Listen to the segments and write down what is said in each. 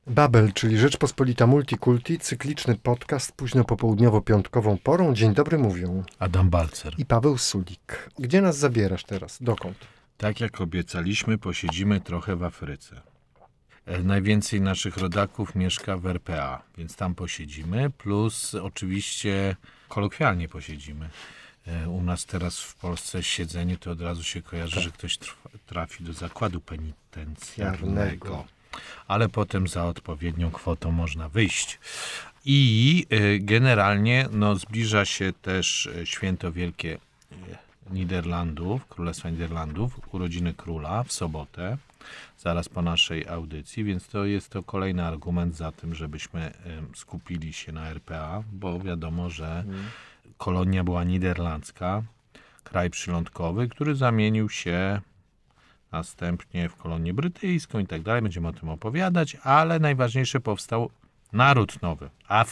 Babel, czyli Rzeczpospolita Multikulti, cykliczny podcast późno popołudniowo-piątkową porą. Dzień dobry mówią Adam Balcer i Paweł Sulik. Gdzie nas zabierasz teraz? Dokąd? Tak jak obiecaliśmy, posiedzimy trochę w Afryce. Najwięcej naszych rodaków mieszka w RPA, więc tam posiedzimy, plus oczywiście kolokwialnie posiedzimy. U nas teraz w Polsce siedzenie to od razu się kojarzy, że ktoś trafi do zakładu penitencjarnego. Ale potem za odpowiednią kwotą można wyjść. I generalnie zbliża się też święto wielkie Niderlandów, Królestwa Niderlandów, urodziny króla w sobotę, zaraz po naszej audycji, więc to jest to kolejny argument za tym, żebyśmy skupili się na RPA, bo wiadomo, że kolonia była niderlandzka, kraj przylądkowy, który zamienił się następnie w kolonię brytyjską i tak dalej. Będziemy o tym opowiadać, ale najważniejsze powstał naród nowy.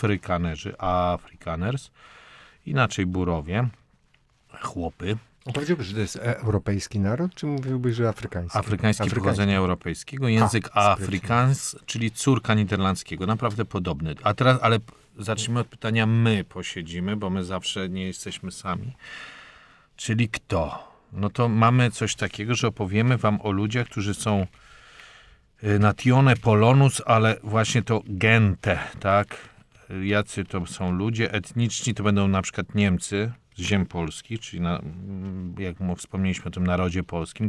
Afrikaners, inaczej Burowie, chłopy. Powiedziałbyś, że to jest europejski naród, czy mówiłbyś, że afrykański? Afrykański pochodzenia europejskiego. Język Afrikaans, czyli córka niderlandzkiego. Naprawdę podobny. A teraz, ale zacznijmy od pytania my posiedzimy, bo my zawsze nie jesteśmy sami. Czyli kto? No to mamy coś takiego, że opowiemy wam o ludziach, którzy są natione polonus, ale właśnie to gente, tak? Jacy to są ludzie etniczni, to będą na przykład Niemcy z ziem polskich, czyli jak wspomnieliśmy o tym narodzie polskim,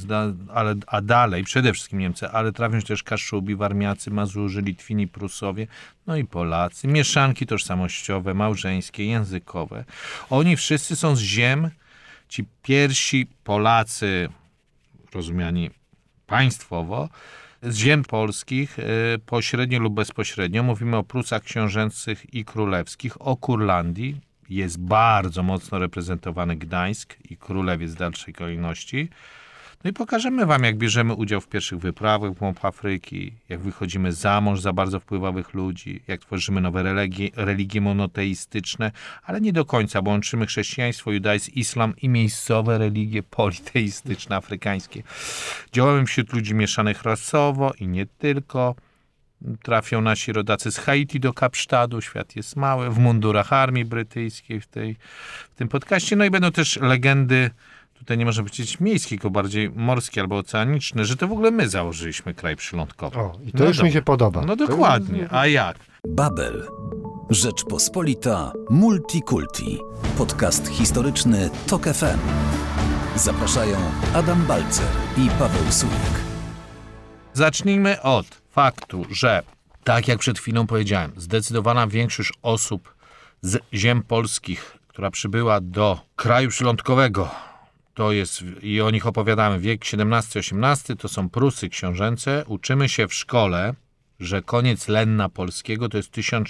a dalej przede wszystkim Niemcy, ale trafią się też Kaszubi, Warmiacy, Mazurzy, Litwini, Prusowie, no i Polacy, mieszanki tożsamościowe, małżeńskie, językowe. Oni wszyscy są z ziem. Ci pierwsi Polacy, rozumiani państwowo, z ziem polskich, pośrednio lub bezpośrednio, mówimy o Prusach książęcych i królewskich, o Kurlandii, jest bardzo mocno reprezentowany Gdańsk i Królewiec w dalszej kolejności. No i pokażemy wam, jak bierzemy udział w pierwszych wyprawach w głąb Afryki, jak wychodzimy za mąż za bardzo wpływowych ludzi, jak tworzymy nowe religie monoteistyczne, ale nie do końca, bo łączymy chrześcijaństwo, judaizm, islam i miejscowe religie politeistyczne, afrykańskie. Działamy wśród ludzi mieszanych rasowo i nie tylko. Trafią nasi rodacy z Haiti do Kapsztadu, świat jest mały, w mundurach armii brytyjskiej w tym podcaście. No i będą też legendy, tutaj nie można powiedzieć miejskie, tylko bardziej morskie albo oceaniczne, że to w ogóle my założyliśmy kraj przylądkowy. O, i to już mi się podoba. No dokładnie, a jak? Babel. Rzeczpospolita Multikulti. Podcast historyczny TOK FM. Zapraszają Adam Balcer i Paweł Sulik. Zacznijmy od faktu, że tak jak przed chwilą powiedziałem, zdecydowana większość osób z ziem polskich, która przybyła do kraju przylądkowego, to jest, i o nich opowiadamy, wiek XVII-XVIII, to są Prusy książęce. Uczymy się w szkole, że koniec Lenna polskiego to jest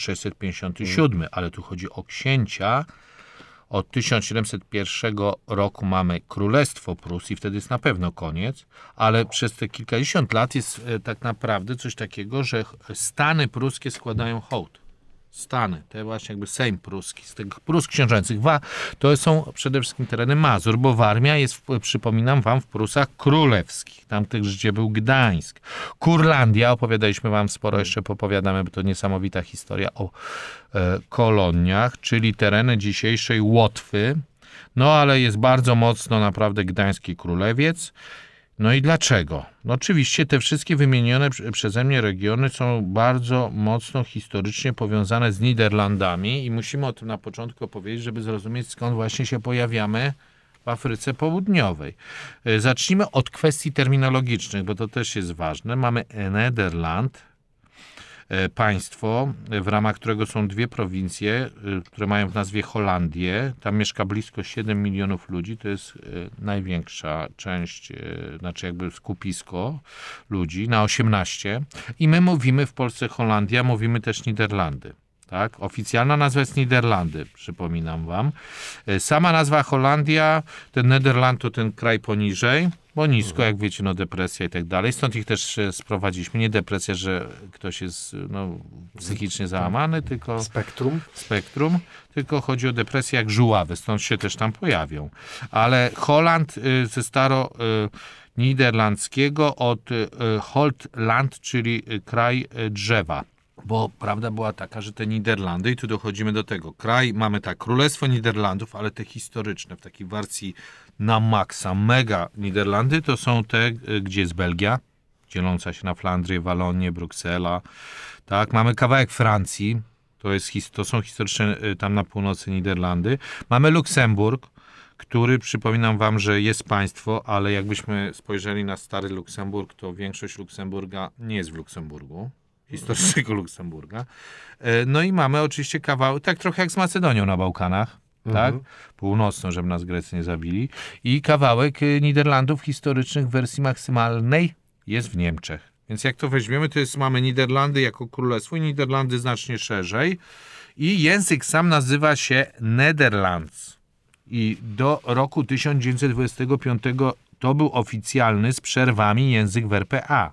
1657, ale tu chodzi o księcia. Od 1701 roku mamy Królestwo Prus i wtedy jest na pewno koniec, ale przez te kilkadziesiąt lat jest tak naprawdę coś takiego, że stany pruskie składają hołd. Stany, te właśnie jakby Sejm pruski, z tych Prus książęcych, to są przede wszystkim tereny Mazur, bo Warmia jest, przypominam wam, w Prusach królewskich, tamtych, gdzie był Gdańsk. Kurlandia, opowiadaliśmy wam sporo, jeszcze popowiadamy, bo to niesamowita historia o koloniach, czyli tereny dzisiejszej Łotwy, no ale jest bardzo mocno naprawdę Gdański Królewiec. No i dlaczego? No oczywiście te wszystkie wymienione przeze mnie regiony są bardzo mocno historycznie powiązane z Niderlandami i musimy o tym na początku powiedzieć, żeby zrozumieć, skąd właśnie się pojawiamy w Afryce Południowej. Zacznijmy od kwestii terminologicznych, bo to też jest ważne. Mamy Nederland, państwo, w ramach którego są dwie prowincje, które mają w nazwie Holandię. Tam mieszka blisko 7 milionów ludzi. To jest największa część, znaczy jakby skupisko ludzi na 18. I my mówimy w Polsce Holandia, mówimy też Niderlandy. Tak? Oficjalna nazwa jest Niderlandy, przypominam wam. Sama nazwa Holandia, ten Nederland to ten kraj poniżej, bo nisko, jak wiecie, depresja i tak dalej. Stąd ich też sprowadziliśmy. Nie depresja, że ktoś jest psychicznie załamany, tylko spektrum, tylko chodzi o depresję jak żuławy, stąd się też tam pojawią. Ale Holand ze niderlandzkiego od Holtland, czyli kraj drzewa. Bo prawda była taka, że te Niderlandy, i tu dochodzimy do tego, mamy tak, Królestwo Niderlandów, ale te historyczne, w takiej wersji na maksa, mega Niderlandy, to są te, gdzie jest Belgia, dzieląca się na Flandrię, Walonię, Bruksela, tak, mamy kawałek Francji, to są historyczne tam na północy Niderlandy, mamy Luksemburg, który, przypominam wam, że jest państwo, ale jakbyśmy spojrzeli na stary Luksemburg, to większość Luksemburga nie jest w Luksemburgu, historycznego Luksemburga. No i mamy oczywiście kawałek, tak trochę jak z Macedonią na Bałkanach, tak? Północną, żeby nas Grecy nie zabili. I kawałek Niderlandów historycznych w wersji maksymalnej jest w Niemczech. Więc jak to weźmiemy, to mamy Niderlandy jako królestwo i Niderlandy znacznie szerzej. I język sam nazywa się Nederlands. I do roku 1925 to był oficjalny z przerwami język w RPA.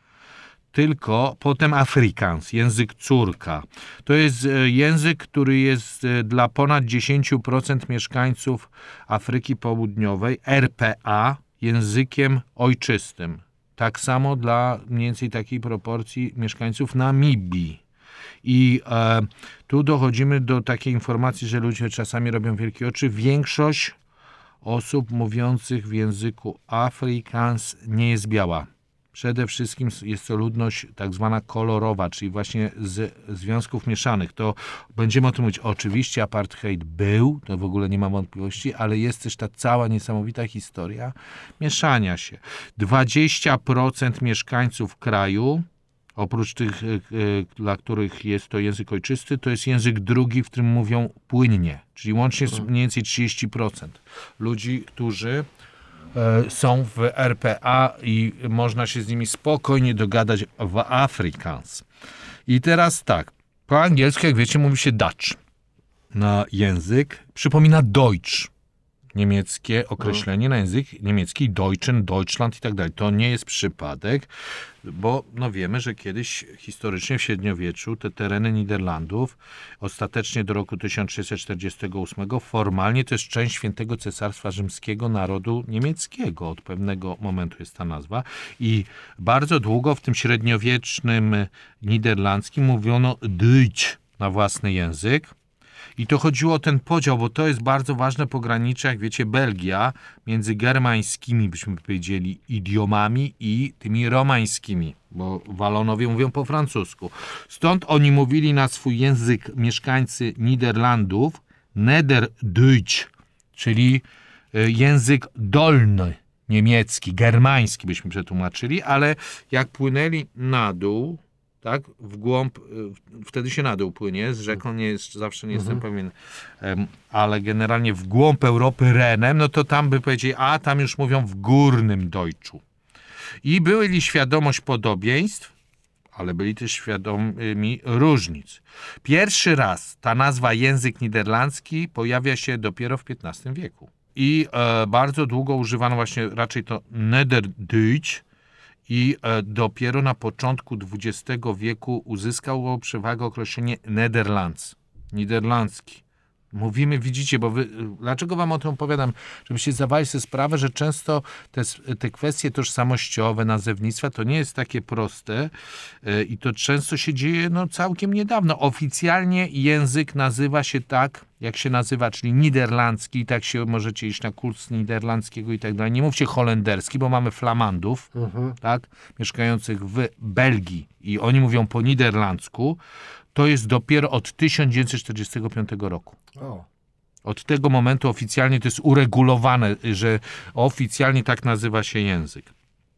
Tylko potem Afrikaans, język córka. To jest język, który jest dla ponad 10% mieszkańców Afryki Południowej, RPA, językiem ojczystym. Tak samo dla mniej więcej takiej proporcji mieszkańców Namibii. I tu dochodzimy do takiej informacji, że ludzie czasami robią wielkie oczy. Większość osób mówiących w języku Afrikaans nie jest biała. Przede wszystkim jest to ludność tak zwana kolorowa, czyli właśnie z związków mieszanych. To będziemy o tym mówić. Oczywiście apartheid był, to w ogóle nie ma wątpliwości, ale jest też ta cała niesamowita historia mieszania się. 20% mieszkańców kraju, oprócz tych, dla których jest to język ojczysty, to jest język drugi, w którym mówią płynnie. Czyli łącznie jest mniej więcej 30% ludzi, którzy są w RPA i można się z nimi spokojnie dogadać w Afrikaans. I teraz tak, po angielsku, jak wiecie, mówi się Dutch. Na język przypomina Deutsch. Niemieckie określenie na język niemiecki, Deutschen, Deutschland i tak dalej. To nie jest przypadek, bo wiemy, że kiedyś historycznie w średniowieczu te tereny Niderlandów ostatecznie do roku 1648 formalnie to jest część Świętego Cesarstwa Rzymskiego Narodu Niemieckiego. Od pewnego momentu jest ta nazwa i bardzo długo w tym średniowiecznym niderlandzkim mówiono Deutsch na własny język. I to chodziło o ten podział, bo to jest bardzo ważne pogranicze, jak wiecie, Belgia, między germańskimi, byśmy powiedzieli, idiomami i tymi romańskimi, bo Walonowie mówią po francusku. Stąd oni mówili na swój język mieszkańcy Niderlandów Nederdeutsch, czyli język dolny, niemiecki, germański byśmy przetłumaczyli, ale jak płynęli na dół, tak, w głąb, wtedy się na dół płynie, z rzeką zawsze nie jestem pewien, ale generalnie w głąb Europy Renem, no to tam by powiedzieli, tam już mówią w górnym Deutschu. I byli świadomość podobieństw, ale byli też świadomi różnic. Pierwszy raz ta nazwa język niderlandzki pojawia się dopiero w XV wieku. I bardzo długo używano właśnie raczej to Nederdeutsch, i dopiero na początku XX wieku uzyskało przewagę określenie Nederlands, niderlandzki. Mówimy, widzicie, bo dlaczego wam o tym opowiadam? Żebyście zdawali sobie sprawę, że często te kwestie tożsamościowe, nazewnictwa to nie jest takie proste i to często się dzieje całkiem niedawno. Oficjalnie język nazywa się tak, jak się nazywa, czyli niderlandzki, tak się możecie iść na kurs niderlandzkiego i tak dalej. Nie mówcie holenderski, bo mamy flamandów, tak, mieszkających w Belgii i oni mówią po niderlandzku. To jest dopiero od 1945 roku. Od tego momentu oficjalnie to jest uregulowane, że oficjalnie tak nazywa się język.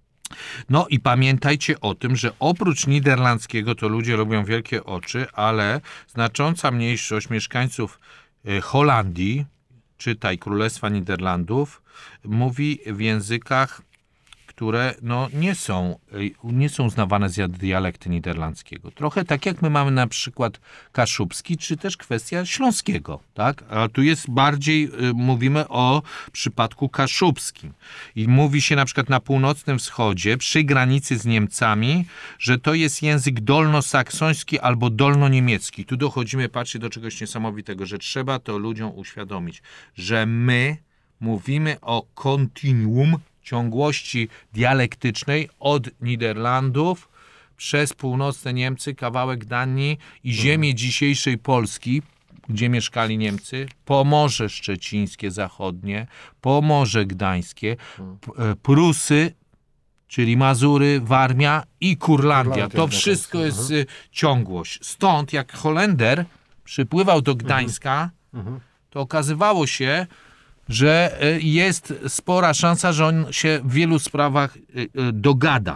No i pamiętajcie o tym, że oprócz niderlandzkiego to ludzie robią wielkie oczy, ale znacząca mniejszość mieszkańców Holandii, czytaj Królestwa Niderlandów, mówi w językach, które nie są uznawane za dialekty niderlandzkiego. Trochę tak jak my mamy na przykład kaszubski, czy też kwestia śląskiego, tak? A tu jest bardziej, mówimy o przypadku kaszubskim. I mówi się na przykład na północnym wschodzie, przy granicy z Niemcami, że to jest język dolnosaksoński albo dolnoniemiecki. Tu dochodzimy, patrzcie, do czegoś niesamowitego, że trzeba to ludziom uświadomić, że my mówimy o kontinuum ciągłości dialektycznej od Niderlandów przez północne Niemcy, kawałek Danii i ziemię dzisiejszej Polski, gdzie mieszkali Niemcy, Pomorze Szczecińskie Zachodnie, Pomorze Gdańskie, Prusy, czyli Mazury, Warmia i Kurlandia. To wszystko jest ciągłość. Stąd jak Holender przypływał do Gdańska, to okazywało się, że jest spora szansa, że on się w wielu sprawach dogada.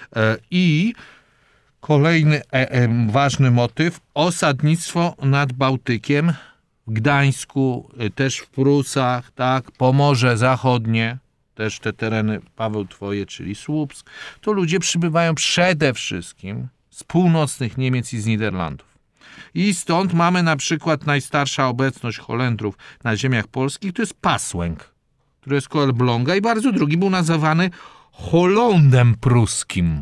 I kolejny ważny motyw, osadnictwo nad Bałtykiem, w Gdańsku, też w Prusach, tak, Pomorze Zachodnie, też te tereny, Paweł, twoje, czyli Słupsk, to ludzie przybywają przede wszystkim z północnych Niemiec i z Niderlandów. I stąd mamy na przykład najstarsza obecność Holendrów na ziemiach polskich, to jest Pasłęk, który jest koło Elbląga i bardzo drugi był nazywany Holondem pruskim.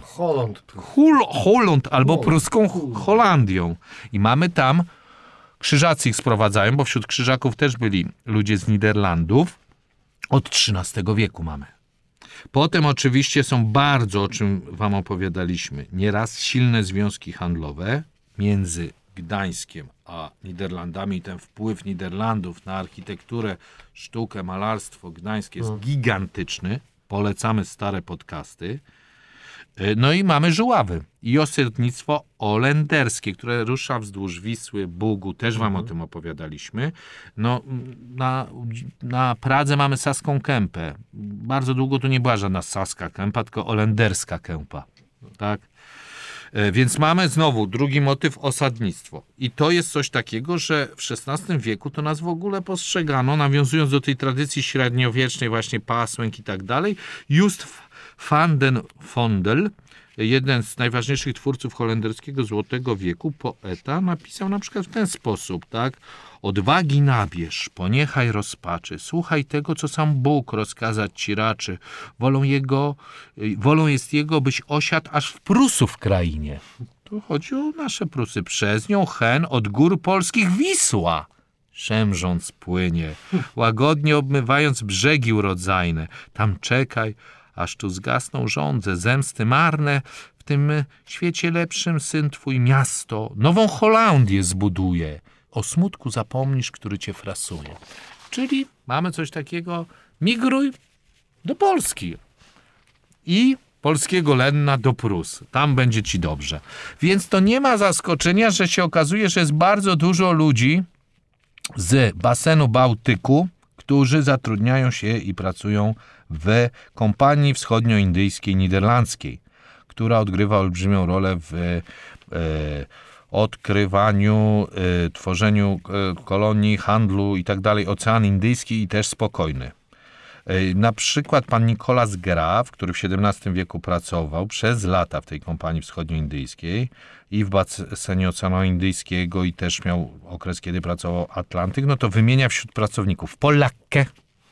Holland albo pruską Holandią. I mamy tam, krzyżacy ich sprowadzają, bo wśród krzyżaków też byli ludzie z Niderlandów. Od XIII wieku mamy. Potem oczywiście są bardzo, o czym wam opowiadaliśmy, nieraz silne związki handlowe między Gdańskiem a Niderlandami. Ten wpływ Niderlandów na architekturę, sztukę, malarstwo gdańskie jest gigantyczny. Polecamy stare podcasty. No i mamy Żuławy i osadnictwo holenderskie, które rusza wzdłuż Wisły, Bugu, też wam o tym opowiadaliśmy. No, na Pradze mamy Saską Kępę. Bardzo długo to nie była żadna Saska Kępa, tylko holenderska kępa. Tak? Więc mamy znowu drugi motyw, osadnictwo. I to jest coś takiego, że w XVI wieku to nas w ogóle postrzegano, nawiązując do tej tradycji średniowiecznej, właśnie Pasłęk i tak dalej. Just van den Vondel, jeden z najważniejszych twórców holenderskiego Złotego Wieku, poeta, napisał na przykład w ten sposób, tak? Odwagi nabierz, poniechaj rozpaczy, słuchaj tego, co sam Bóg rozkazać ci raczy. Wolą jest jego, byś osiadł aż w Prusów krainie. Tu chodzi o nasze Prusy. Przez nią hen od gór polskich Wisła szemrząc płynie, łagodnie obmywając brzegi urodzajne. Tam czekaj, aż tu zgasną żądze, zemsty marne. W tym świecie lepszym syn twój miasto, nową Holandię zbuduje. O smutku zapomnisz, który cię frasuje. Czyli mamy coś takiego, migruj do Polski i polskiego Lenna do Prus. Tam będzie ci dobrze. Więc to nie ma zaskoczenia, że się okazuje, że jest bardzo dużo ludzi z basenu Bałtyku, którzy zatrudniają się i pracują w Kompanii Wschodnioindyjskiej Niderlandzkiej, która odgrywa olbrzymią rolę w odkrywaniu, tworzeniu kolonii, handlu i tak dalej, Ocean Indyjski i też spokojny. Na przykład pan Nicolas Graf, który w XVII wieku pracował przez lata w tej Kompanii Wschodnioindyjskiej i w basenie Oceanu Indyjskiego i też miał okres, kiedy pracował Atlantyk, no to wymienia wśród pracowników Polakę,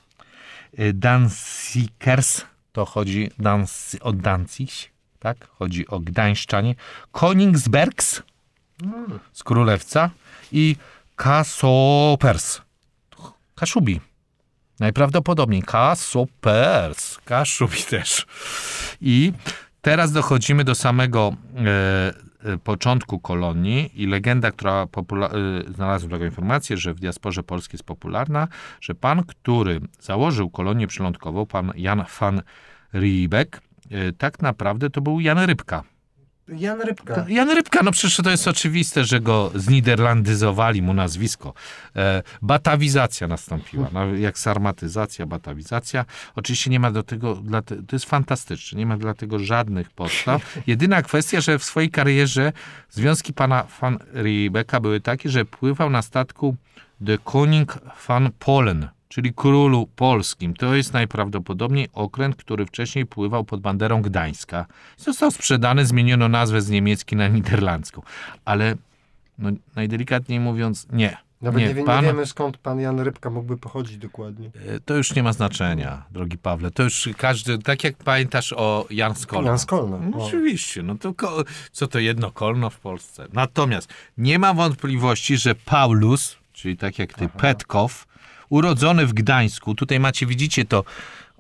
Danzikers, to chodzi o Danzig, tak? Chodzi o Gdańszczanie, Koningsbergs z Królewca i Kasopers, Kaszubi. Najprawdopodobniej Kasopers, Kaszubi też. I teraz dochodzimy do samego początku kolonii i legenda, która znalazłem taką informację, że w diasporze polskiej jest popularna, że pan, który założył kolonię przylądkową, pan Jan van Riebeeck, tak naprawdę to był Jan Rybka. Jan Rybka, no przecież to jest oczywiste, że go zniderlandyzowali mu nazwisko. Batawizacja nastąpiła, jak sarmatyzacja, batawizacja. Oczywiście nie ma do tego, to jest fantastyczne, nie ma dla tego żadnych podstaw. Jedyna kwestia, że w swojej karierze związki pana van Riebeecka były takie, że pływał na statku de Koning van Polen, czyli królu polskim. To jest najprawdopodobniej okręt, który wcześniej pływał pod banderą Gdańska. Został sprzedany, zmieniono nazwę z niemieckiej na niderlandzką. Ale no, najdelikatniej mówiąc, nie. Nawet nie wiemy, skąd pan Jan Rybka mógłby pochodzić dokładnie. To już nie ma znaczenia, drogi Pawle. To już każdy, tak jak pamiętasz o Jan Skolno. Jan Skolno. No, oczywiście, no to co to jedno kolno w Polsce. Natomiast nie ma wątpliwości, że Paulus, czyli tak jak ty, Petkow, urodzony w Gdańsku, tutaj macie, widzicie to,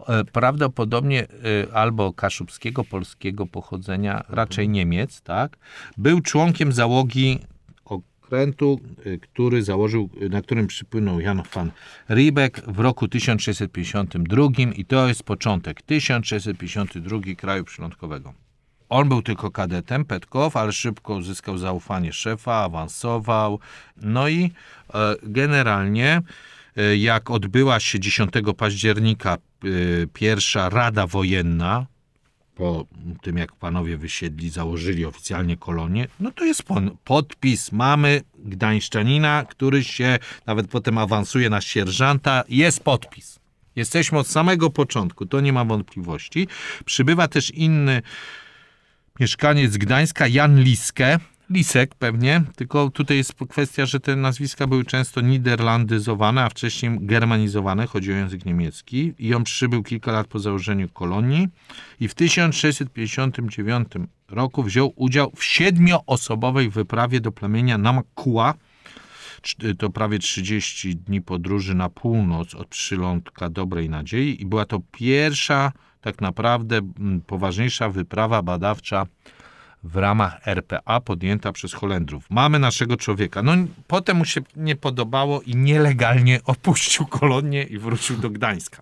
prawdopodobnie albo kaszubskiego, polskiego pochodzenia, raczej Niemiec, tak? Był członkiem załogi okrętu, na którym przypłynął Jan van Riebeeck w roku 1652 i to jest początek 1652 kraju przylądkowego. On był tylko kadetem, Petkow, ale szybko uzyskał zaufanie szefa, awansował. No i generalnie jak odbyła się 10 października pierwsza Rada Wojenna, po tym jak panowie wysiedli, założyli oficjalnie kolonię, no to jest podpis. Mamy gdańszczanina, który się nawet potem awansuje na sierżanta. Jest podpis. Jesteśmy od samego początku, to nie ma wątpliwości. Przybywa też inny mieszkaniec Gdańska, Jan Lisek pewnie, tylko tutaj jest kwestia, że te nazwiska były często niderlandyzowane, a wcześniej germanizowane, chodzi o język niemiecki i on przybył kilka lat po założeniu kolonii i w 1659 roku wziął udział w 7-osobowej wyprawie do plemienia Namakua. To prawie 30 dni podróży na północ od przylądka Dobrej Nadziei i była to pierwsza tak naprawdę poważniejsza wyprawa badawcza w ramach RPA podjęta przez Holendrów. Mamy naszego człowieka. No potem mu się nie podobało i nielegalnie opuścił kolonię i wrócił do Gdańska.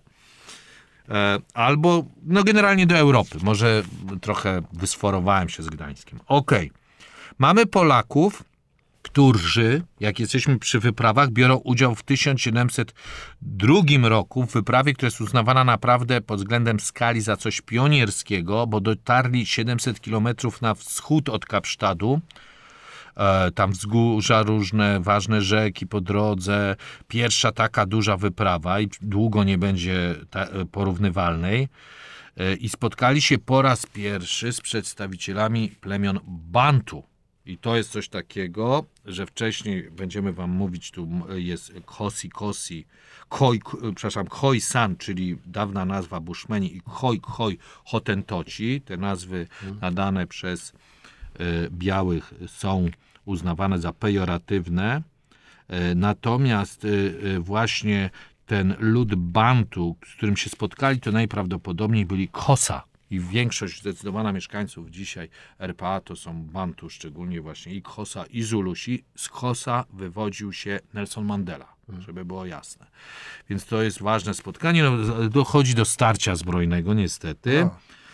Albo generalnie do Europy. Może trochę wysforowałem się z Gdańskiem. Okej. Mamy Polaków, którzy, jak jesteśmy przy wyprawach, biorą udział w 1702 roku w wyprawie, która jest uznawana naprawdę pod względem skali za coś pionierskiego, bo dotarli 700 kilometrów na wschód od Kapsztadu. Tam wzgórza, różne ważne rzeki po drodze. Pierwsza taka duża wyprawa i długo nie będzie porównywalnej. I spotkali się po raz pierwszy z przedstawicielami plemion Bantu. I to jest coś takiego, że wcześniej będziemy wam mówić, tu jest Khoi-San, czyli dawna nazwa Bushmeni i Khoi Hotentoci. Te nazwy nadane przez białych są uznawane za pejoratywne. Natomiast właśnie ten lud Bantu, z którym się spotkali, to najprawdopodobniej byli Xhosa. I większość zdecydowana mieszkańców dzisiaj RPA to są Bantu, szczególnie właśnie i Xhosa, i Zulusi. Z Xhosa wywodził się Nelson Mandela, żeby było jasne. Więc to jest ważne spotkanie. Dochodzi do starcia zbrojnego niestety.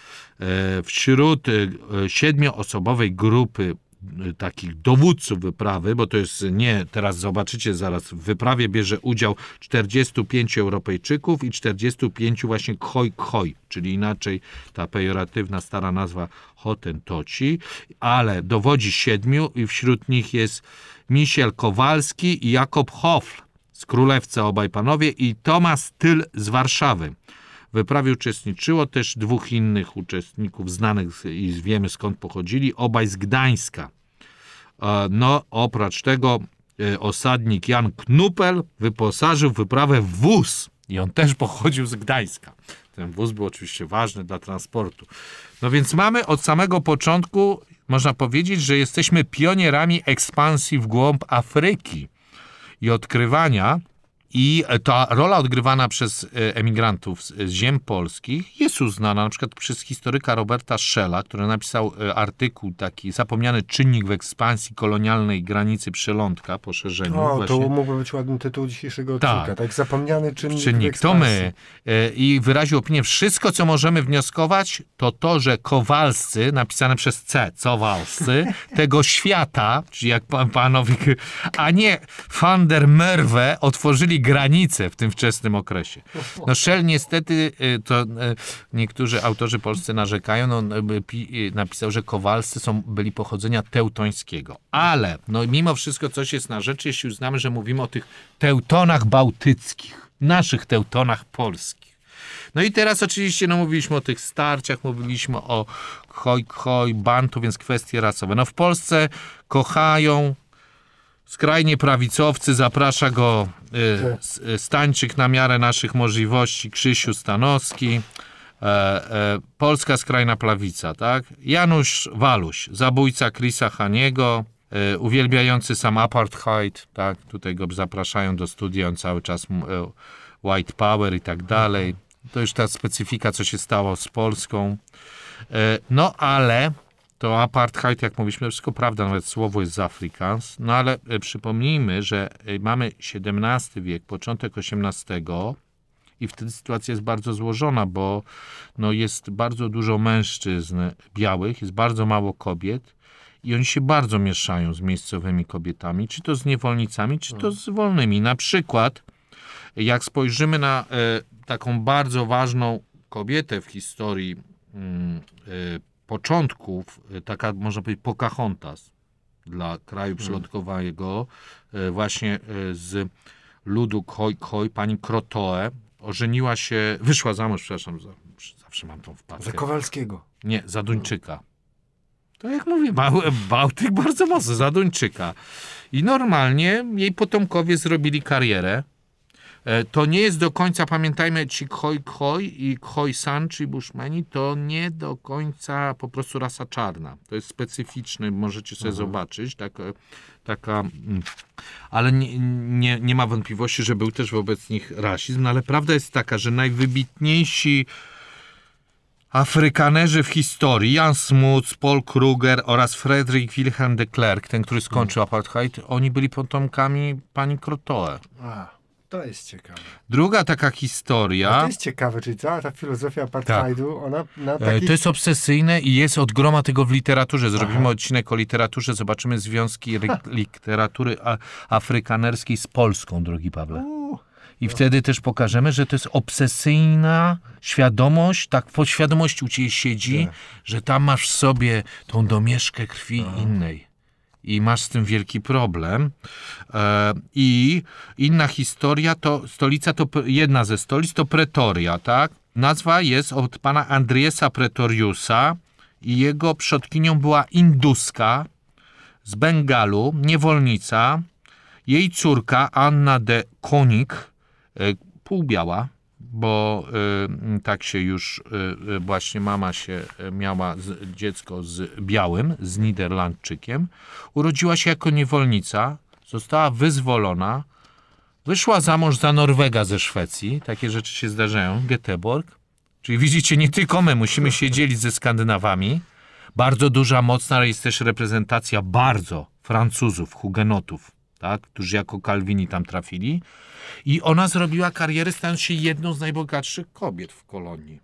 Wśród 7-osobowej grupy takich dowódców wyprawy, bo to jest nie, teraz zobaczycie zaraz, w wyprawie bierze udział 45 Europejczyków i 45 właśnie Khoi, czyli inaczej ta pejoratywna stara nazwa Hotentoci, ale dowodzi 7 i wśród nich jest Michel Kowalski i Jakob Hoffl z Królewca, obaj panowie, i Tomasz Tyl z Warszawy. W wyprawie uczestniczyło też 2 innych uczestników znanych i wiemy skąd pochodzili, obaj z Gdańska. No, oprócz tego osadnik Jan Knupel wyposażył wyprawę w wóz i on też pochodził z Gdańska. Ten wóz był oczywiście ważny dla transportu. No więc mamy od samego początku, można powiedzieć, że jesteśmy pionierami ekspansji w głąb Afryki i odkrywania. I ta rola odgrywana przez emigrantów z ziem polskich jest uznana na przykład przez historyka Roberta Schella, który napisał artykuł taki Zapomniany czynnik w ekspansji kolonialnej granicy przylądka, poszerzeniu. O, właśnie. to mógłby być ładny tytuł dzisiejszego odcinka. Tak, zapomniany czynnik w ekspansji. To my. I wyraził opinię, wszystko co możemy wnioskować, to, że Kowalscy, napisane przez C, Kowalscy, tego świata, czyli jak panowie, a nie van der Merwe otworzyli granice w tym wczesnym okresie. No Schell niestety, to niektórzy autorzy polscy narzekają, napisał, że Kowalscy byli pochodzenia teutońskiego. Ale mimo wszystko coś jest na rzeczy, jeśli uznamy, że mówimy o tych teutonach bałtyckich, naszych teutonach polskich. No i teraz oczywiście mówiliśmy o tych starciach, mówiliśmy o Khoi, Bantu, więc kwestie rasowe. W Polsce kochają skrajnie prawicowcy, zaprasza go Stańczyk na miarę naszych możliwości, Krzysiu Stanowski, polska skrajna prawica, tak? Janusz Waluś, zabójca Chrisa Haniego, uwielbiający sam apartheid, tak? Tutaj go zapraszają do studia, on cały czas white power i tak dalej. To już ta specyfika, co się stało z Polską. No ale to apartheid, jak mówiliśmy, to wszystko prawda, nawet słowo jest z Afrikaans. No ale przypomnijmy, że mamy XVII wiek, początek XVIII i wtedy sytuacja jest bardzo złożona, bo no, jest bardzo dużo mężczyzn białych, jest bardzo mało kobiet i oni się bardzo mieszają z miejscowymi kobietami, czy to z niewolnicami, czy to z wolnymi. Na przykład, jak spojrzymy na taką bardzo ważną kobietę w historii początków, taka można powiedzieć Pocahontas dla kraju przylądkowego, właśnie z ludu Khoi, pani Krotoe, ożeniła się, wyszła za mąż, przepraszam, zawsze mam tą wpadkę. Za Kowalskiego. Nie, za Duńczyka. To jak mówię, Bałtyk bardzo mocno, za Duńczyka. I normalnie jej potomkowie zrobili karierę. To nie jest do końca, pamiętajmy, ci Khoi i Khoisan, czyli Bushmeni, to nie do końca po prostu rasa czarna. To jest specyficzne, możecie sobie zobaczyć. Ale nie ma wątpliwości, że był też wobec nich rasizm. No ale prawda jest taka, że najwybitniejsi Afrykanerzy w historii, Jan Smuts, Paul Kruger oraz Frederick Wilhelm de Klerk, ten, który skończył apartheid, oni byli potomkami pani Krotoe. To jest ciekawe. Druga taka historia... To jest ciekawe, czyli cała ta filozofia apartheidu, ona na takich... To jest obsesyjne i jest od groma tego w literaturze. Zrobimy odcinek o literaturze, zobaczymy związki literatury afrykanerskiej z Polską, drogi Pawle. I wtedy też pokażemy, że to jest obsesyjna świadomość, tak w podświadomości u ciebie siedzi, że tam masz w sobie tą domieszkę krwi innej. I masz z tym wielki problem. I inna historia, to stolica, to jedna ze stolic to Pretoria, tak? Nazwa jest od pana Andriesa Pretoriusa i jego przodkinią była Induska z Bengalu, niewolnica. Jej córka Anna de Koning, półbiała, bo tak się już właśnie mama się miała dziecko z białym, z Niderlandczykiem. Urodziła się jako niewolnica, została wyzwolona, wyszła za mąż za Norwega ze Szwecji. Takie rzeczy się zdarzają. Göteborg. Czyli widzicie, nie tylko my musimy się dzielić ze Skandynawami. Bardzo duża, mocna, ale jest też reprezentacja bardzo Francuzów, hugenotów, tak, którzy jako Kalwini tam trafili. I ona zrobiła karierę, stając się jedną z najbogatszych kobiet w kolonii.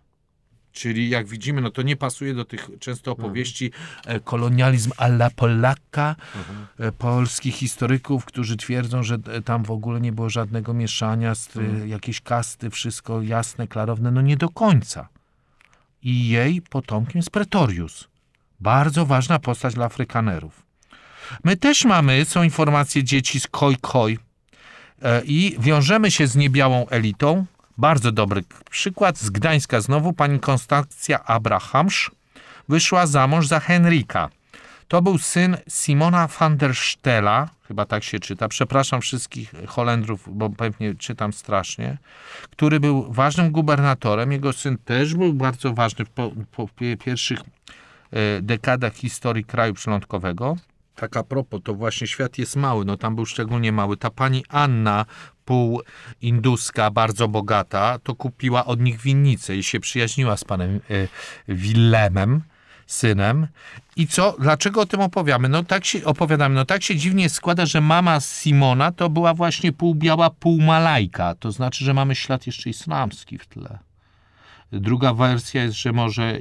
Czyli jak widzimy, no to nie pasuje do tych często opowieści kolonializm alla Polaka, polskich historyków, którzy twierdzą, że tam w ogóle nie było żadnego mieszania, jakieś kasty, wszystko jasne, klarowne. No nie do końca. I jej potomkiem jest Pretorius. Bardzo ważna postać dla Afrykanerów. My też są informacje dzieci z Khoi i wiążemy się z niebiałą elitą. Bardzo dobry przykład z Gdańska znowu. Pani Konstancja Abrahamsz wyszła za mąż za Henryka. To był syn Simona van der Stella, chyba tak się czyta, przepraszam wszystkich Holendrów, bo pewnie czytam strasznie, który był ważnym gubernatorem. Jego syn też był bardzo ważny po pierwszych dekadach historii kraju przylądkowego. Tak a propos, to właśnie świat jest mały, no tam był szczególnie mały. Ta pani Anna, półinduska, bardzo bogata, to kupiła od nich winnicę i się przyjaźniła z panem Willemem, synem. I co? Dlaczego o tym opowiadamy? No tak się dziwnie składa, że mama Simona to była właśnie półbiała, półmalajka. To znaczy, że mamy ślad jeszcze islamski w tle. Druga wersja jest, że może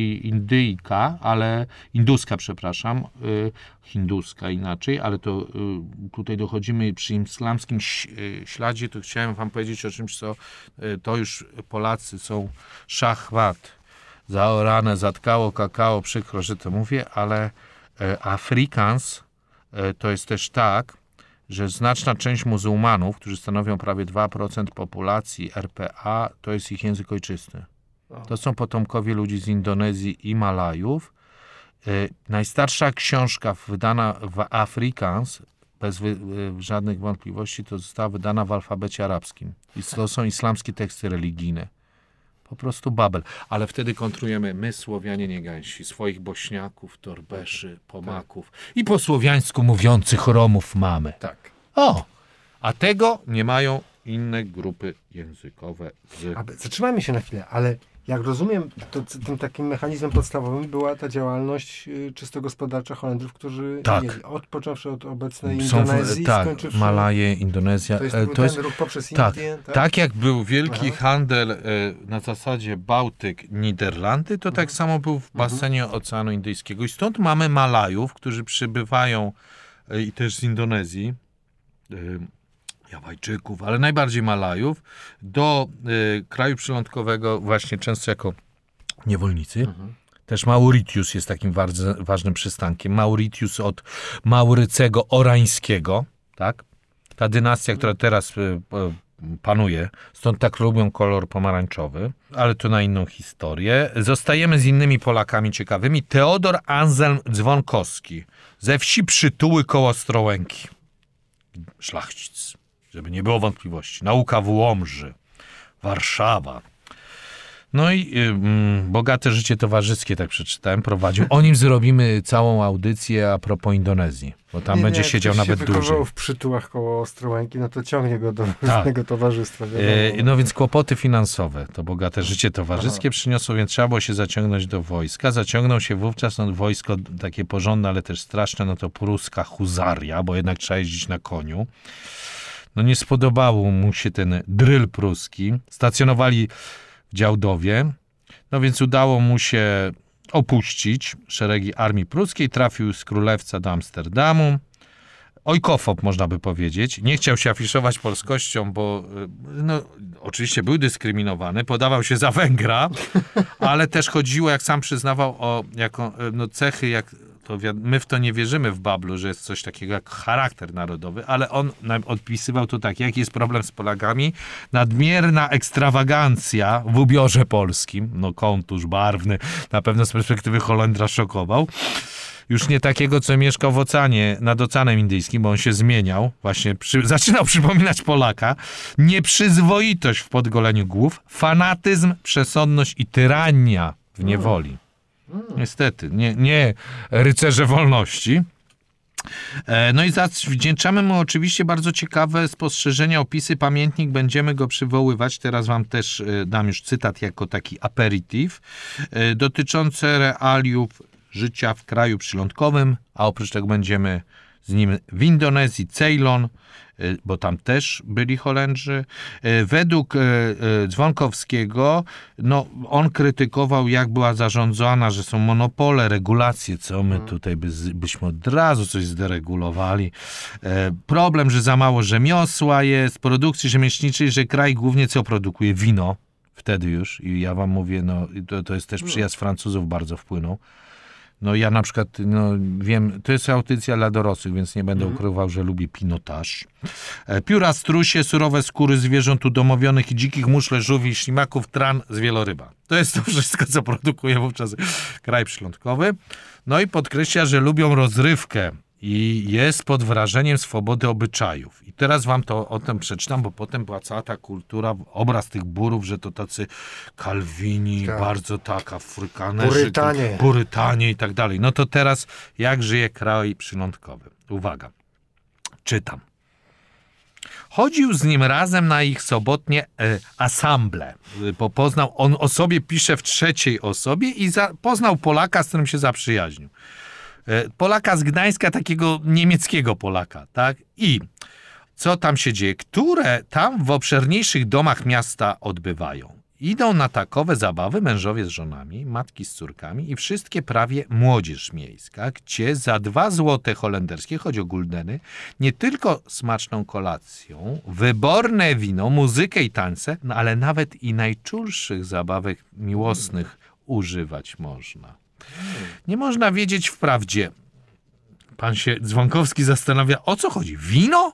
induska, przepraszam, hinduska inaczej, ale to tutaj dochodzimy przy islamskim śladzie, to chciałem wam powiedzieć o czymś, co to już Polacy są szachmat, zaorane, zatkało kakao, przykro, że to mówię, ale Afrikaans to jest też tak, że znaczna część muzułmanów, którzy stanowią prawie 2% populacji RPA, to jest ich język ojczysty. To są potomkowie ludzi z Indonezji i Malajów. Najstarsza książka wydana w Afrikaans, bez żadnych wątpliwości, to została wydana w alfabecie arabskim. I to są islamskie teksty religijne. Po prostu Babel. Ale wtedy kontrujemy my, Słowianie, nie gęsi, swoich Bośniaków, Torbeszy, Pomaków i po słowiańsku mówiących Romów mamy. Tak. A tego nie mają inne grupy językowe. Zatrzymajmy się na chwilę, ale jak rozumiem, to tym takim mechanizmem podstawowym była ta działalność czysto gospodarcza Holendrów, którzy począwszy od obecnej Indonezji, skończywszy... Malaje, Indonezja. To jest ten ruch poprzez Indię. Tak jak był wielki handel na zasadzie Bałtyk-Niderlandy, to tak samo był w basenie Oceanu Indyjskiego. I stąd mamy Malajów, którzy przybywają i też z Indonezji, Jawajczyków, ale najbardziej Malajów, do kraju przylądkowego właśnie często jako niewolnicy. Też Mauritius jest takim ważnym przystankiem. Mauritius od Maurycego Orańskiego, tak? Ta dynastia, która teraz panuje, stąd tak lubią kolor pomarańczowy, ale to na inną historię. Zostajemy z innymi Polakami ciekawymi. Teodor Anselm Dzwonkowski ze wsi Przytuły koło Ostrołęki. Szlachcic, żeby nie było wątpliwości. Nauka w Łomży, Warszawa. No i bogate życie towarzyskie, tak przeczytałem, prowadził. O nim zrobimy całą audycję a propos Indonezji, bo tam będzie siedział nawet dłużej. W Przytułach koło Ostrołęki, no to ciągnie go do tego towarzystwa. No więc kłopoty finansowe, to bogate życie towarzyskie przyniosło, więc trzeba było się zaciągnąć do wojska. Zaciągnął się wówczas wojsko takie porządne, ale też straszne, no to pruska huzaria, bo jednak trzeba jeździć na koniu. No nie spodobało mu się ten dryl pruski. Stacjonowali w Działdowie, no więc udało mu się opuścić szeregi armii pruskiej, trafił z Królewca do Amsterdamu. Ojkofob, można by powiedzieć. Nie chciał się afiszować polskością, bo oczywiście był dyskryminowany, podawał się za Węgra, ale też chodziło, jak sam przyznawał, o cechy, jak to my w to nie wierzymy w Bablu, że jest coś takiego jak charakter narodowy, ale on odpisywał to tak, jaki jest problem z Polakami? Nadmierna ekstrawagancja w ubiorze polskim, kontusz barwny, na pewno z perspektywy Holendra szokował. Już nie takiego, co mieszkał w oceanie, nad Oceanem Indyjskim, bo on się zmieniał, właśnie zaczynał przypominać Polaka. Nieprzyzwoitość w podgoleniu głów, fanatyzm, przesądność i tyrania w niewoli. Niestety, nie rycerze wolności. No i zawdzięczamy mu oczywiście bardzo ciekawe spostrzeżenia, opisy, pamiętnik, będziemy go przywoływać. Teraz wam też dam już cytat jako taki aperitif dotyczący realiów życia w kraju przylądkowym, a oprócz tego będziemy z nim w Indonezji, Ceylon, bo tam też byli Holendrzy. Według Dzwonkowskiego, on krytykował, jak była zarządzana, że są monopole, regulacje, co my tutaj byśmy od razu coś zderegulowali. Problem, że za mało rzemiosła jest, produkcji rzemieślniczej, że kraj głównie co produkuje? Wino. Wtedy już. I ja wam mówię, to jest też przyjazd Francuzów bardzo wpłynął. Ja na przykład, wiem, to jest audycja dla dorosłych, więc nie będę ukrywał, że lubię pinotage. Pióra strusie, surowe skóry zwierząt udomowionych i dzikich muszle, żółwi, ślimaków, tran z wieloryba. To jest to wszystko, co produkuje wówczas kraj przylądkowy. No i podkreśla, że lubią rozrywkę i jest pod wrażeniem swobody obyczajów. I teraz wam to o tym przeczytam, bo potem była cała ta kultura, obraz tych burów, że to tacy Kalwini, bardzo tak, Afrykanerzy, Purytanie i tak dalej. No to teraz jak żyje kraj przylądkowy? Uwaga, czytam. Chodził z nim razem na ich sobotnie asamble, bo poznał, on o sobie pisze w trzeciej osobie i poznał Polaka, z którym się zaprzyjaźnił. Polaka z Gdańska, takiego niemieckiego Polaka, tak? I co tam się dzieje? Które tam w obszerniejszych domach miasta odbywają? Idą na takowe zabawy mężowie z żonami, matki z córkami i wszystkie prawie młodzież miejska, gdzie za 2 złote holenderskie, chodzi o guldeny, nie tylko smaczną kolacją, wyborne wino, muzykę i tańce, ale nawet i najczulszych zabawek miłosnych używać można. Nie można wiedzieć wprawdzie. Pan się Dzwonkowski zastanawia, o co chodzi? Wino?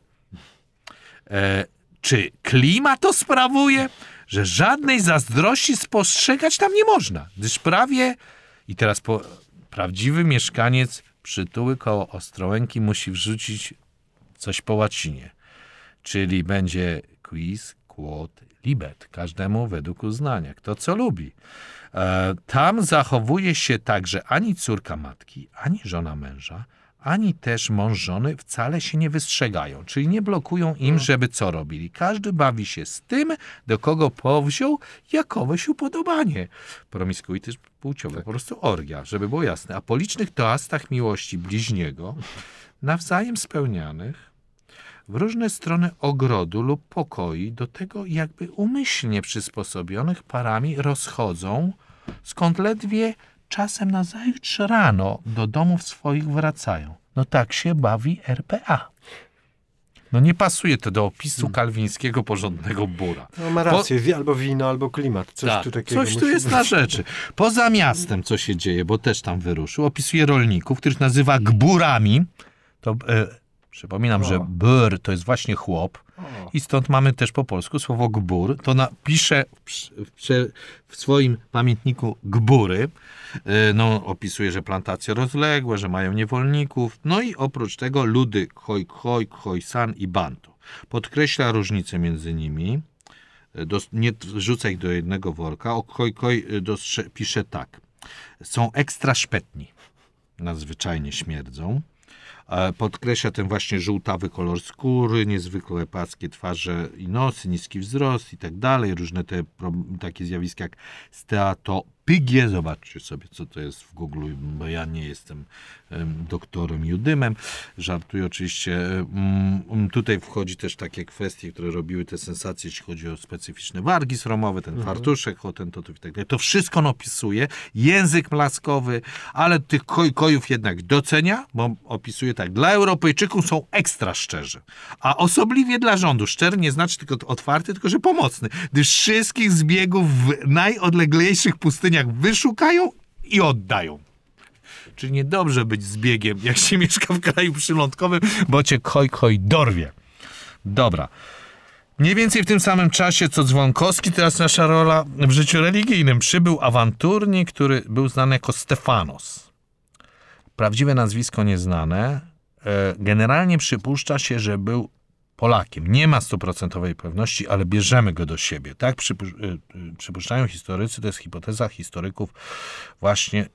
Czy klima to sprawuje? Że żadnej zazdrości spostrzegać tam nie można, gdyż prawie, i teraz prawdziwy mieszkaniec Przytuły koło Ostrołęki musi wrzucić coś po łacinie, czyli będzie quis, quod, libet, każdemu według uznania, kto co lubi. Tam zachowuje się tak, że ani córka matki, ani żona męża, ani też mąż żony wcale się nie wystrzegają, czyli nie blokują im, żeby co robili. Każdy bawi się z tym, do kogo powziął jakoweś upodobanie. Promiskuity płciowe, po prostu orgia, żeby było jasne. A po licznych toastach miłości bliźniego, nawzajem spełnianych, w różne strony ogrodu lub pokoi, do tego jakby umyślnie przysposobionych parami rozchodzą, skąd ledwie czasem nazajutrz rano do domów swoich wracają. No tak się bawi RPA. No nie pasuje to do opisu kalwińskiego porządnego bóra. No ma rację, albo wino, albo klimat. Coś tu takiego coś tu jest na rzeczy. Poza miastem, co się dzieje, bo też tam wyruszył, opisuje rolników, których nazywa gburami. To przypominam, że bór to jest właśnie chłop. I stąd mamy też po polsku słowo gbur. To napisze w swoim pamiętniku gbury. No, opisuje, że plantacje rozległe, że mają niewolników. No i oprócz tego ludy Khoi-Khoi, Khoisan i Bantu. Podkreśla różnicę między nimi. Nie wrzuca ich do jednego worka. O Khoi-Khoi pisze tak. Są ekstra szpetni. Nadzwyczajnie śmierdzą. Podkreśla ten właśnie żółtawy kolor skóry, niezwykle płaskie twarze i nosy, niski wzrost i tak dalej. Różne takie zjawiska jak steatopygie. Zobaczcie sobie, co to jest w Google, bo ja nie jestem doktorem Judymem. Żartuję oczywiście. Tutaj wchodzi też takie kwestie, które robiły te sensacje, jeśli chodzi o specyficzne wargi sromowe, ten fartuszek, hotentotów i tak dalej. To wszystko on opisuje. Język mlaskowy, ale tych kojów jednak docenia, bo opisuje tak. Dla Europejczyków są ekstra szczerzy, a osobliwie dla rządu. Szczery nie znaczy tylko otwarty, tylko że pomocny, gdyż wszystkich zbiegów w najodleglejszych pustyniach wyszukają i oddają. Czyli niedobrze być zbiegiem, jak się mieszka w kraju przylądkowym, bo cię Khoi-Khoi dorwie. Dobra. Mniej więcej w tym samym czasie, co Dzwonkowski, teraz nasza rola w życiu religijnym. Przybył awanturnik, który był znany jako Stefanos. Prawdziwe nazwisko nieznane. Generalnie przypuszcza się, że był Polakiem. Nie ma 100% pewności, ale bierzemy go do siebie. Tak przypuszczają historycy, to jest hipoteza historyków właśnie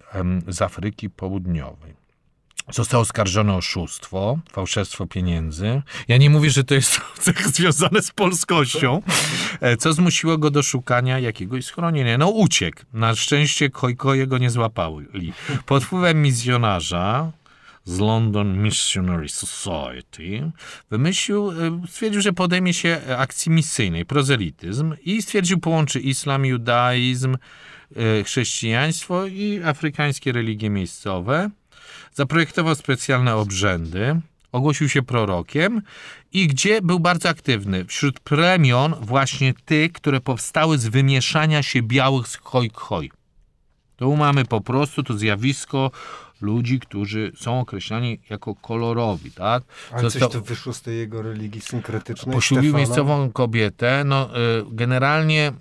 z Afryki Południowej. Został oskarżony o oszustwo, fałszerstwo pieniędzy. Ja nie mówię, że to jest związane z polskością, co zmusiło go do szukania jakiegoś schronienia. No uciekł. Na szczęście Khoi-Khoi go nie złapali. Pod wpływem misjonarza z London Missionary Society stwierdził, że podejmie się akcji misyjnej, prozelityzm i stwierdził, połączy islam, judaizm, chrześcijaństwo i afrykańskie religie miejscowe. Zaprojektował specjalne obrzędy, ogłosił się prorokiem i gdzie był bardzo aktywny? Wśród plemion właśnie tych, które powstały z wymieszania się białych z Khoi-Khoi. Tu mamy po prostu to zjawisko ludzi, którzy są określani jako kolorowi, tak? Ale coś to wyszło z tej jego religii synkretycznej? Poślubił miejscową kobietę, generalnie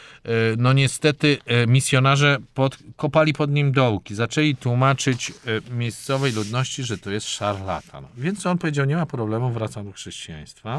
niestety misjonarze kopali pod nim dołki. Zaczęli tłumaczyć miejscowej ludności, że to jest szarlatan. Więc on powiedział, nie ma problemu, wracam do chrześcijaństwa.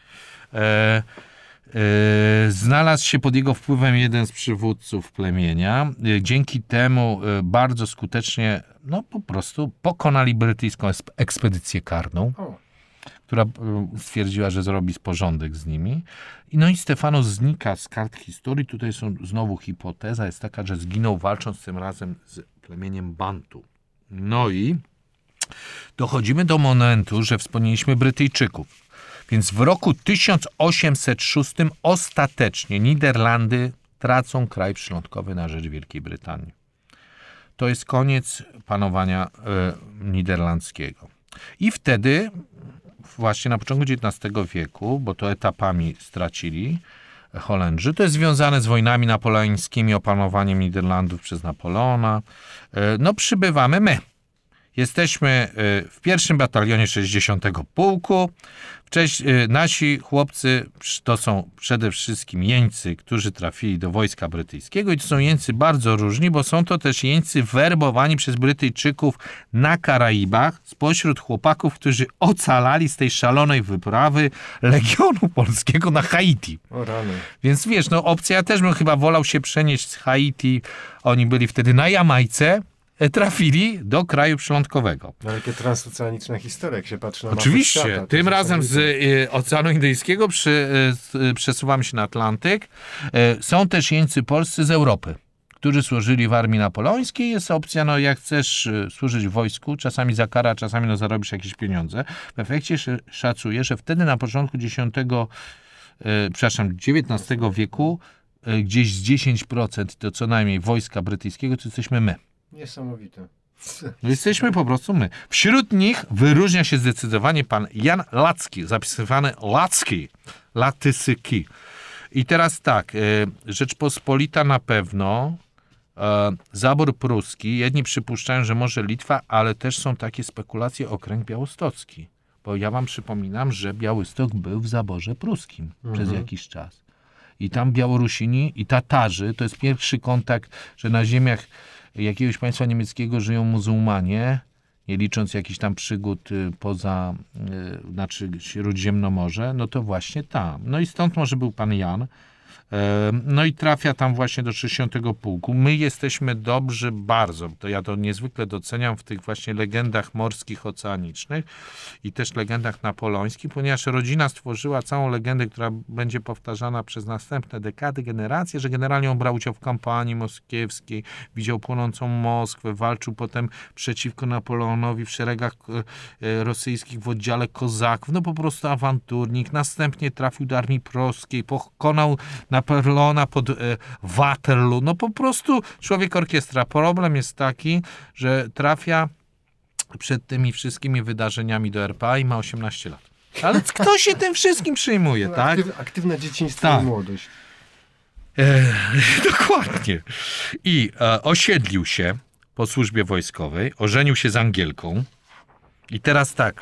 Znalazł się pod jego wpływem jeden z przywódców plemienia. Dzięki temu bardzo skutecznie po prostu pokonali brytyjską ekspedycję karną, która stwierdziła, że zrobi porządek z nimi. I Stefanos znika z kart historii. Tutaj są znowu hipoteza, jest taka, że zginął walcząc tym razem z plemieniem Bantu. No i dochodzimy do momentu, że wspomnieliśmy Brytyjczyków. Więc w roku 1806 ostatecznie Niderlandy tracą kraj przylądkowy na rzecz Wielkiej Brytanii. To jest koniec panowania niderlandzkiego. I wtedy, właśnie na początku XIX wieku, bo to etapami stracili Holendrzy, to jest związane z wojnami napoleońskimi, opanowaniem Niderlandów przez Napoleona. Przybywamy my. Jesteśmy w pierwszym batalionie 60. Pułku. Nasi chłopcy to są przede wszystkim jeńcy, którzy trafili do wojska brytyjskiego i to są jeńcy bardzo różni, bo są to też jeńcy werbowani przez Brytyjczyków na Karaibach spośród chłopaków, którzy ocalali z tej szalonej wyprawy Legionu Polskiego na Haiti. O rany. Więc wiesz, opcja, ja też bym chyba wolał się przenieść z Haiti. Oni byli wtedy na Jamajce, trafili do kraju przylądkowego. Wielkie transoceaniczne historie, jak się patrzy na mapę Oczywiście. świata, Tym razem z Oceanu Indyjskiego przesuwamy się na Atlantyk. Są też jeńcy polscy z Europy, którzy służyli w armii napoleońskiej. Jest opcja, jak chcesz służyć w wojsku, czasami za karę, czasami zarobisz jakieś pieniądze. W efekcie szacuje, że wtedy na początku XIX wieku gdzieś z 10% to co najmniej wojska brytyjskiego to jesteśmy my. Niesamowite. No jesteśmy po prostu my. Wśród nich wyróżnia się zdecydowanie pan Jan Lacki, zapisywany Latysyki. I teraz tak, Rzeczpospolita na pewno, zabór pruski, jedni przypuszczają, że może Litwa, ale też są takie spekulacje okręg białostocki. Bo ja wam przypominam, że Białystok był w zaborze pruskim przez jakiś czas. I tam Białorusini i Tatarzy, to jest pierwszy kontakt, że na ziemiach jakiegoś państwa niemieckiego żyją muzułmanie, nie licząc jakichś tam przygód poza, Śródziemnomorze, no to właśnie tam. No i stąd może był pan Jan. No i trafia tam właśnie do 60. pułku. My jesteśmy dobrzy bardzo, to ja to niezwykle doceniam w tych właśnie legendach morskich, oceanicznych i też legendach napoleońskich, ponieważ rodzina stworzyła całą legendę, która będzie powtarzana przez następne dekady, generacje, że generalnie on brał udział w kampanii moskiewskiej, widział płonącą Moskwę, walczył potem przeciwko Napoleonowi w szeregach rosyjskich w oddziale kozaków, no po prostu awanturnik, następnie trafił do armii pruskiej, pokonał Napoleona pod Waterloo. No po prostu człowiek orkiestra. Problem jest taki, że trafia przed tymi wszystkimi wydarzeniami do RPA i ma 18 lat. Ale kto się tym wszystkim przyjmuje, no, tak? Aktywne dzieciństwo i młodość. Dokładnie. I osiedlił się po służbie wojskowej, ożenił się z Angielką i teraz tak,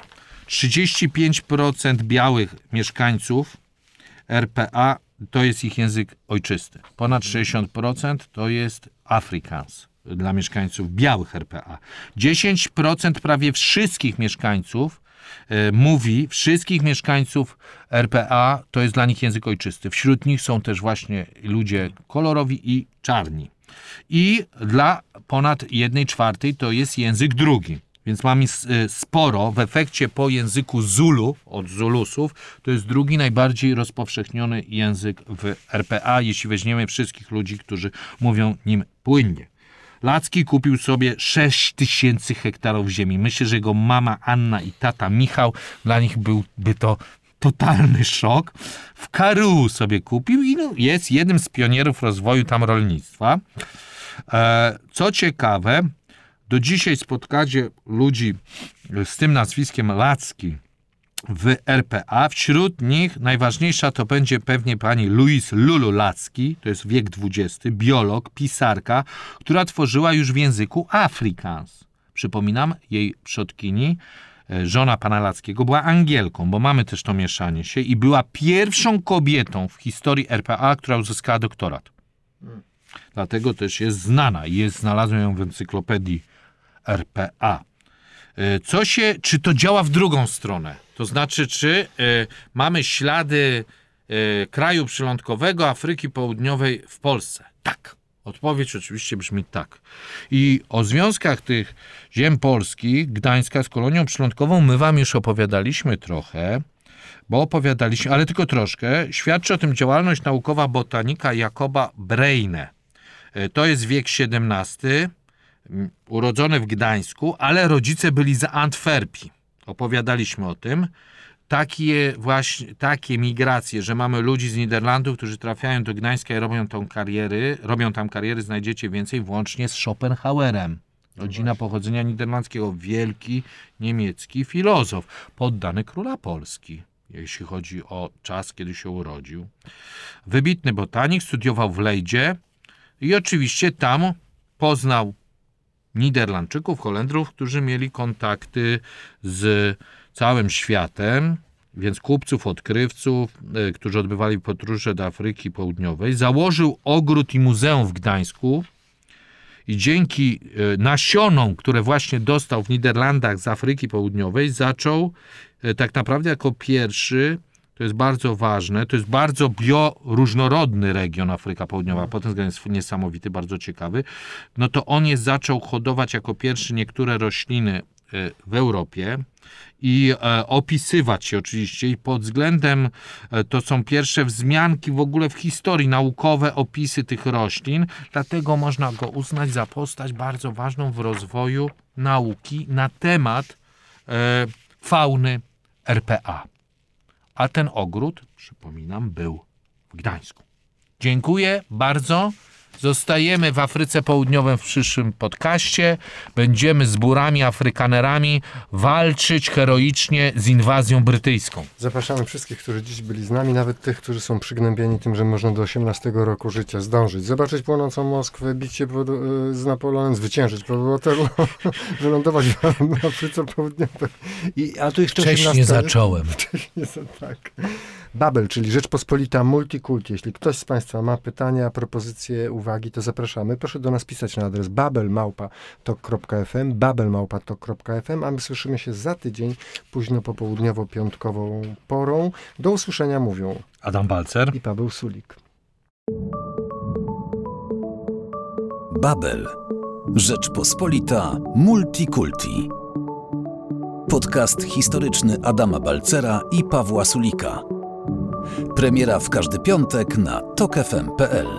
35% białych mieszkańców RPA to jest ich język ojczysty. Ponad 60% to jest Afrikaans dla mieszkańców białych RPA. 10% prawie wszystkich mieszkańców wszystkich mieszkańców RPA to jest dla nich język ojczysty. Wśród nich są też właśnie ludzie kolorowi i czarni. I dla ponad 1/4 to jest język drugi. Więc mamy sporo, w efekcie po języku Zulu, od Zulusów, to jest drugi najbardziej rozpowszechniony język w RPA, jeśli weźmiemy wszystkich ludzi, którzy mówią nim płynnie. Lacki kupił sobie 6000 hektarów ziemi. Myślę, że jego mama Anna i tata Michał, dla nich byłby to totalny szok. W Karuu sobie kupił i jest jednym z pionierów rozwoju tam rolnictwa. Co ciekawe, do dzisiaj spotkacie ludzi z tym nazwiskiem Lacki w RPA. Wśród nich najważniejsza to będzie pewnie pani Louise Lulu Lacki, to jest wiek XX, biolog, pisarka, która tworzyła już w języku Afrikaans. Przypominam, jej przodkini, żona pana Lackiego, była Angielką, bo mamy też to mieszanie się i była pierwszą kobietą w historii RPA, która uzyskała doktorat. Dlatego też jest znana i znalazłem ją w encyklopedii RPA. Czy to działa w drugą stronę? To znaczy, czy mamy ślady kraju przylądkowego Afryki Południowej w Polsce? Tak. Odpowiedź oczywiście brzmi tak. I o związkach tych ziem polskich, Gdańska z kolonią przylądkową, my wam już opowiadaliśmy trochę, ale tylko troszkę. Świadczy o tym działalność naukowa botanika Jakoba Brejne. To jest wiek XVII, urodzony w Gdańsku, ale rodzice byli z Antwerpii. Opowiadaliśmy o tym. Takie migracje, że mamy ludzi z Niderlandów, którzy trafiają do Gdańska i robią tam kariery, znajdziecie więcej, włącznie z Schopenhauerem. Rodzina pochodzenia niderlandzkiego, wielki niemiecki filozof, poddany króla Polski, jeśli chodzi o czas, kiedy się urodził. Wybitny botanik, studiował w Lejdzie i oczywiście tam poznał Niderlandczyków, Holendrów, którzy mieli kontakty z całym światem, więc kupców, odkrywców, którzy odbywali podróże do Afryki Południowej. Założył ogród i muzeum w Gdańsku i dzięki nasionom, które właśnie dostał w Niderlandach z Afryki Południowej, zaczął tak naprawdę jako pierwszy to jest bardzo ważne, to jest bardzo bioróżnorodny region Afryka Południowa, pod tym względem jest niesamowity, bardzo ciekawy, no to on zaczął hodować jako pierwszy niektóre rośliny w Europie i opisywać je oczywiście i pod względem, to są pierwsze wzmianki w ogóle w historii, naukowe opisy tych roślin, dlatego można go uznać za postać bardzo ważną w rozwoju nauki na temat fauny RPA. A ten ogród, przypominam, był w Gdańsku. Dziękuję bardzo. Zostajemy w Afryce Południowej w przyszłym podcaście. Będziemy z burami, Afrykanerami walczyć heroicznie z inwazją brytyjską. Zapraszamy wszystkich, którzy dziś byli z nami, nawet tych, którzy są przygnębieni tym, że można do 18 roku życia zdążyć. Zobaczyć płonącą Moskwę, bić się z Napoleonem, zwyciężyć pod Waterloo, wylądować w Afryce Południowej. A tu jeszcze wcześniej zacząłem. Tak. Babel, czyli Rzeczpospolita Multikulti. Jeśli ktoś z Państwa ma pytania, propozycje, uwagi, to zapraszamy. Proszę do nas pisać na adres babel@tok.fm, babel@tok.fm, a my słyszymy się za tydzień, późno popołudniowo-piątkową porą. Do usłyszenia mówią Adam Balcer i Paweł Sulik. Babel. Rzeczpospolita Multikulti. Podcast historyczny Adama Balcera i Pawła Sulika. Premiera w każdy piątek na tokfm.pl.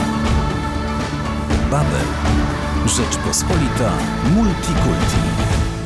Babel. Rzeczpospolita Multikulti.